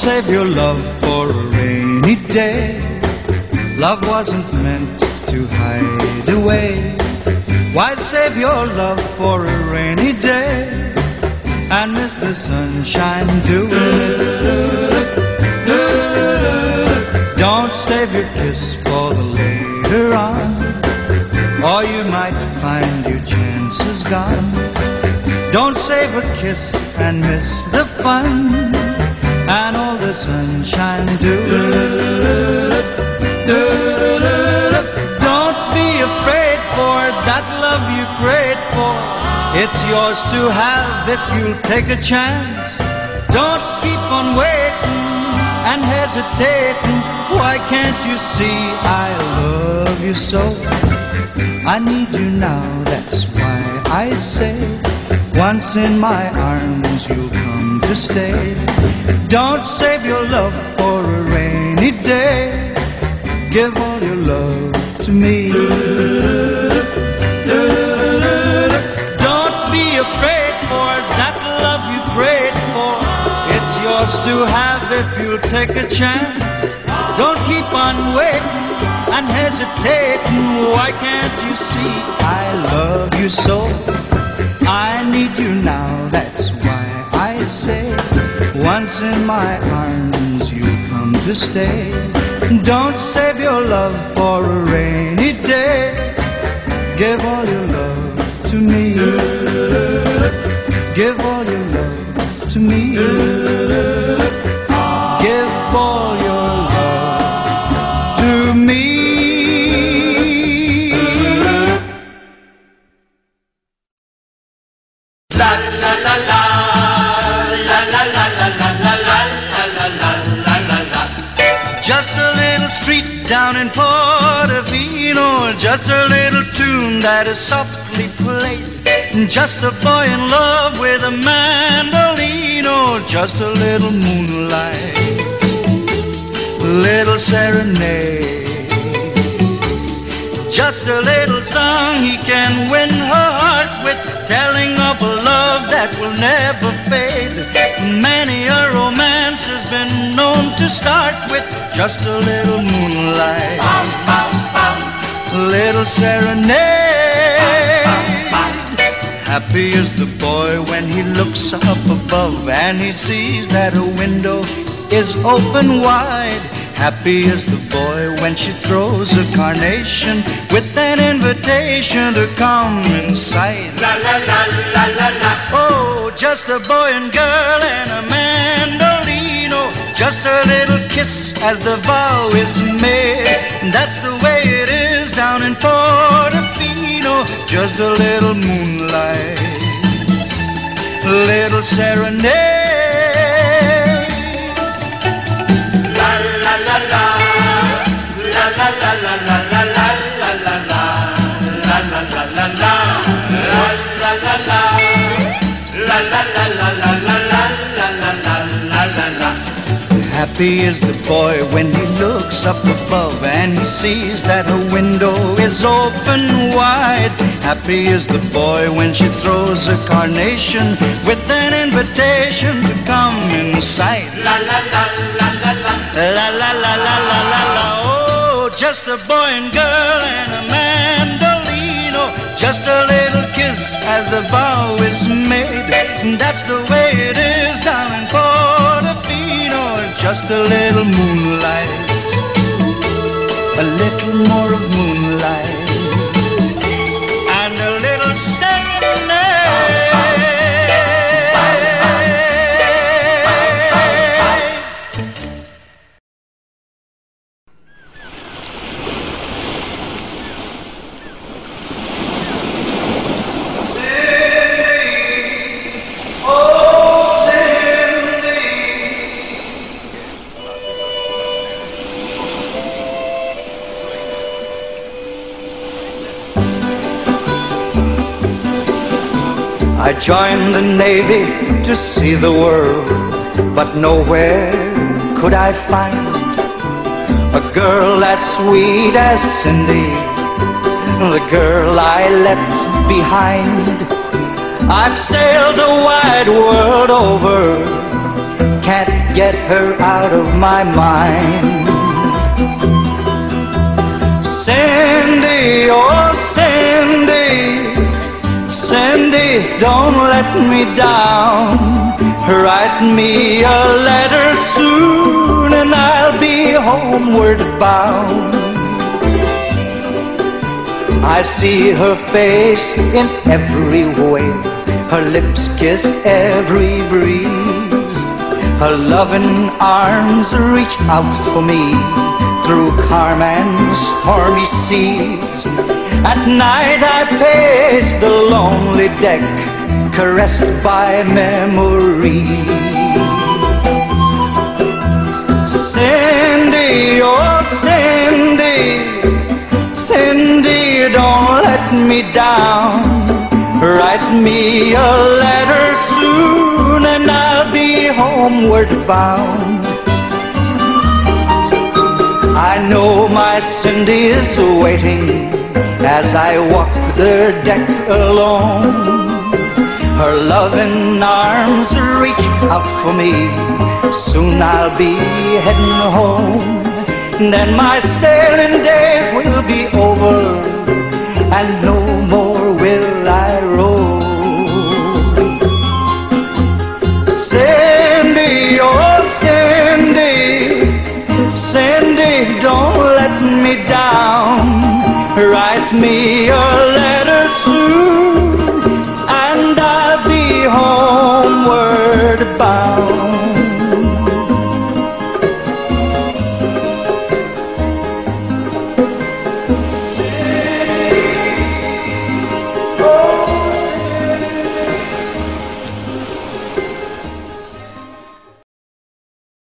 save your love for a rainy day. Love wasn't meant to hide away. Why save your love for a rainy day and miss the sunshine doing it? Don't save your kiss for the later on, or you might find your chances gone. Don't save a kiss and miss the fun and all the sunshine doing it. Don't be afraid for that love you prayed for. It's yours to have if you'll take a chance. Don't keep on waiting and hesitating. Why can't you see I love you so? I need you now, that's why I say, once in my arms you'll come to stay. Don't save your love for a rainy day. Give all your love to me. Don't be afraid for that love you prayed for. It's yours to have if you'll take a chance. Don't keep on waiting and hesitating. Why can't you see I love you so? I need you now, that's why I say, once in my arms you'll come to stay. Don't save your love for a rainy day. Give all your love to me. Give all your love to me. Give all your love to me. La la la la, la la la la la la la la la la la. Just a little street down in Portofino, just a little tune that is softly played. Just a boy in love with a mandolino, just a little moonlight, little serenade. Just a little song he can win her heart with, telling of a love that will never fade. Many a romance has been known to start with just a little moonlight, little serenade. Happy is the boy when he looks up above and he sees that a window is open wide. Happy is the boy when she throws a carnation with an invitation to come inside. La la la la la la. Oh, just a boy and girl and a mandolino, just a little kiss as the vow is made. That's the way it is down in Portofino. Just a little moonlight, little serenade. Happy is the boy when he looks up above and he sees that a window is open wide. Happy is the boy when she throws a carnation with an invitation to come inside. La la la la la la. La la la la la la la. Oh, just a boy and girl and a mandolino, just a little kiss as the vow is made. That's the way it is down in Portofino. Just a little moonlight, a little more of moonlight, and a little serenade. I joined the Navy to see the world, but nowhere could I find a girl as sweet as Cindy, the girl I left behind. I've sailed the wide world over, can't get her out of my mind. Sandy, oh Sandy, Sandy, don't let me down. Write me a letter soon and I'll be homeward bound. I see her face in every wave, her lips kiss every breeze. Her loving arms reach out for me through calm and stormy seas. At night I pace the lonely deck, caressed by memories. Sandy, oh Sandy, Sandy, don't let me down. Write me a letter soon and I'll be homeward bound. I know my Cindy is waiting as I walk the deck alone. Her loving arms reach out for me, soon I'll be heading home. Then my sailing days will be over and no more will I roam. Sandy, oh Sandy, Sandy, don't let me down. Write me a letter soon